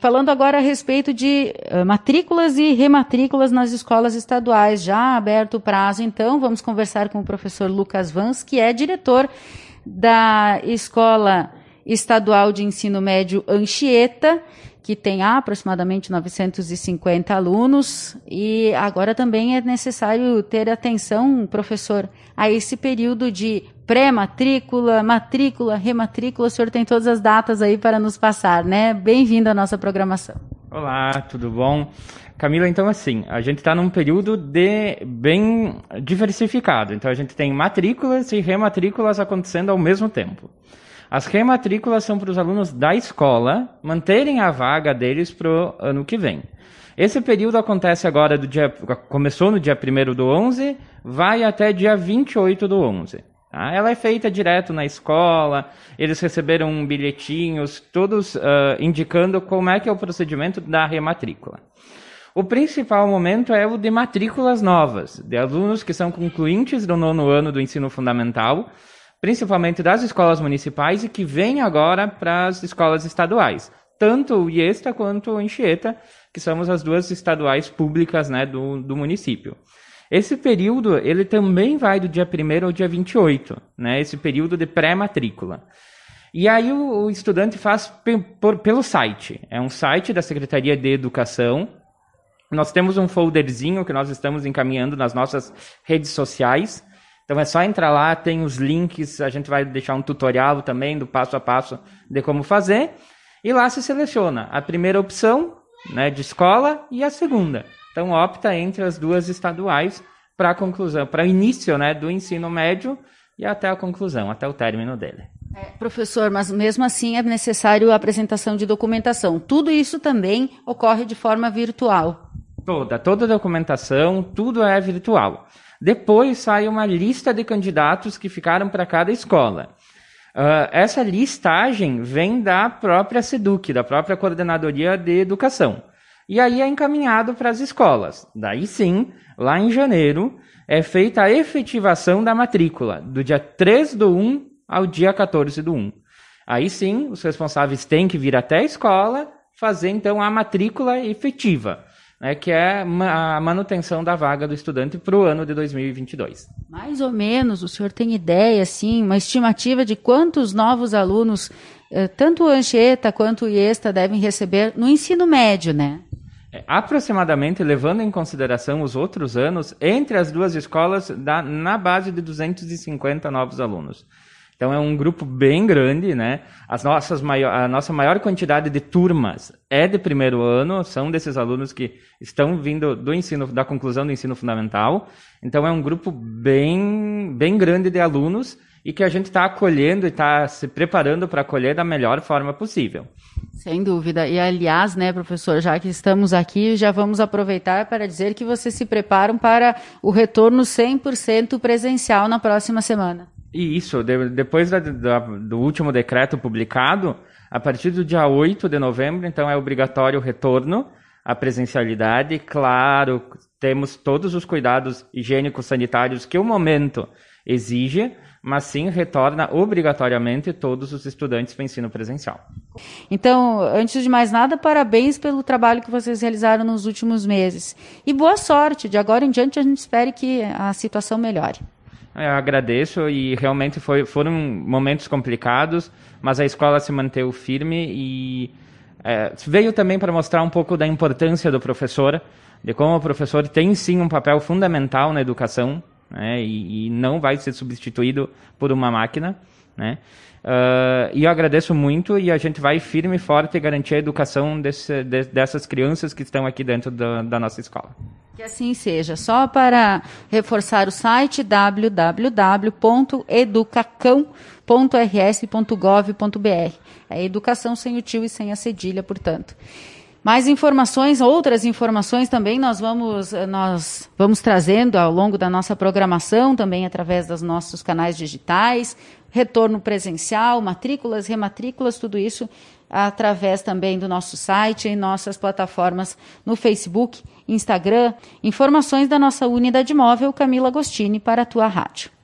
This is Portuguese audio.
falando agora a respeito de matrículas e rematrículas nas escolas estaduais, já aberto o prazo, então vamos conversar com o professor Lucas Vans, que é diretor da Escola Estadual de Ensino Médio Anchieta, que tem aproximadamente 950 alunos, e agora também é necessário ter atenção, professor, a esse período de pré-matrícula, matrícula, rematrícula. O senhor tem todas as datas aí para nos passar, né? Bem-vindo à nossa programação. Olá, tudo bom? Camila, então assim, a gente está num período bem diversificado, então a gente tem matrículas e rematrículas acontecendo ao mesmo tempo. As rematrículas são para os alunos da escola manterem a vaga deles para o ano que vem. Esse período acontece agora, começou no dia 1º/11, vai até dia 28/11. Tá? Ela é feita direto na escola, eles receberam bilhetinhos, todos indicando como é que é o procedimento da rematrícula. O principal momento é o de matrículas novas, de alunos que são concluintes do 9º ano do ensino fundamental, principalmente das escolas municipais e que vêm agora para as escolas estaduais, tanto o IESTA quanto o Anchieta, que somos as duas estaduais públicas, né, do município. Esse período, ele também vai do dia 1º ao dia 28, né, esse período de pré-matrícula. E aí o estudante faz pelo site, é um site da Secretaria de Educação. Nós temos um folderzinho que nós estamos encaminhando nas nossas redes sociais. Então é só entrar lá, tem os links, a gente vai deixar um tutorial também do passo a passo de como fazer. E lá se seleciona a primeira opção, né, de escola e a segunda. Então opta entre as duas estaduais para a conclusão, para o início, né, do ensino médio e até a conclusão, até o término dele. Professor, mas mesmo assim é necessário a apresentação de documentação. Tudo isso também ocorre de forma virtual? Toda a documentação, tudo é virtual. Depois sai uma lista de candidatos que ficaram para cada escola. Essa listagem vem da própria SEDUC, da própria Coordenadoria de Educação. E aí é encaminhado para as escolas. Daí sim, lá em janeiro, é feita a efetivação da matrícula, do dia 3/1 ao dia 14/1. Aí sim, os responsáveis têm que vir até a escola fazer então a matrícula efetiva, né, que é a manutenção da vaga do estudante para o ano de 2022. Mais ou menos, o senhor tem ideia, assim, uma estimativa de quantos novos alunos, tanto o Anchieta quanto o IESTA, devem receber no ensino médio, né? Aproximadamente, levando em consideração os outros anos, entre as duas escolas, dá na base de 250 novos alunos. Então é um grupo bem grande, né? A nossa maior quantidade de turmas é de 1º ano, são desses alunos que estão vindo da conclusão do ensino fundamental. Então é um grupo bem grande de alunos e que a gente está acolhendo e está se preparando para acolher da melhor forma possível. Sem dúvida. E aliás, né, professor, já que estamos aqui, já vamos aproveitar para dizer que vocês se preparam para o retorno 100% presencial na próxima semana. E isso, depois do último decreto publicado, a partir do dia 8 de novembro, então é obrigatório o retorno à presencialidade. Claro, temos todos os cuidados higiênicos sanitários que o momento exige, mas sim retorna obrigatoriamente todos os estudantes para o ensino presencial. Então, antes de mais nada, parabéns pelo trabalho que vocês realizaram nos últimos meses. E boa sorte, de agora em diante a gente espere que a situação melhore. Eu agradeço e realmente foram momentos complicados, mas a escola se manteve firme e veio também para mostrar um pouco da importância do professor, de como o professor tem sim um papel fundamental na educação, né, e não vai ser substituído por uma máquina, né? E eu agradeço muito e a gente vai firme e forte garantir a educação dessas crianças que estão aqui dentro da nossa escola. Que assim seja. Só para reforçar o site www.educacão.rs.gov.br. É educação sem o tio e sem a cedilha, portanto. Mais informações, outras informações também nós vamos trazendo ao longo da nossa programação, também através dos nossos canais digitais, retorno presencial, matrículas, rematrículas, tudo isso através também do nosso site e nossas plataformas no Facebook, Instagram. Informações da nossa unidade móvel, Camila Agostini, para a tua rádio.